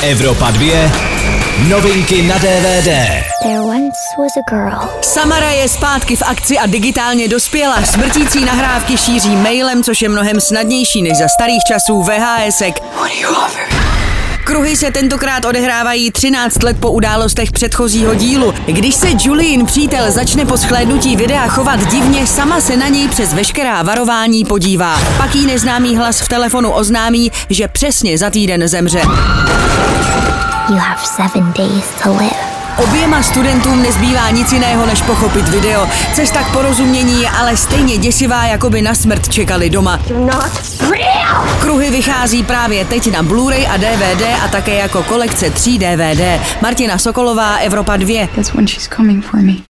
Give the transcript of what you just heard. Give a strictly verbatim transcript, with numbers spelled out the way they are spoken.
Evropa dva. Novinky na D V D. There once was a girl. Samara je zpátky v akci a digitálně dospěla. Smrtící nahrávky šíří mailem, což je mnohem snadnější než za starých časů V H S ek. Kruhy se tentokrát odehrávají třináct let po událostech předchozího dílu. Když se Julien přítel začne po shlédnutí videa chovat divně, sama se na něj přes veškerá varování podívá. Pak jí neznámý hlas v telefonu oznámí, že přesně za týden zemře. You have seven days to live. Oběma studentům nezbývá nic jiného, než pochopit video. Cesta k porozumění je ale stejně děsivá, jako by na smrt čekali doma. Kruhy vychází právě teď na Blu-ray a D V D a také jako kolekce tří D V D. Martina Sokolová, Evropa dva. That's when she's coming for me.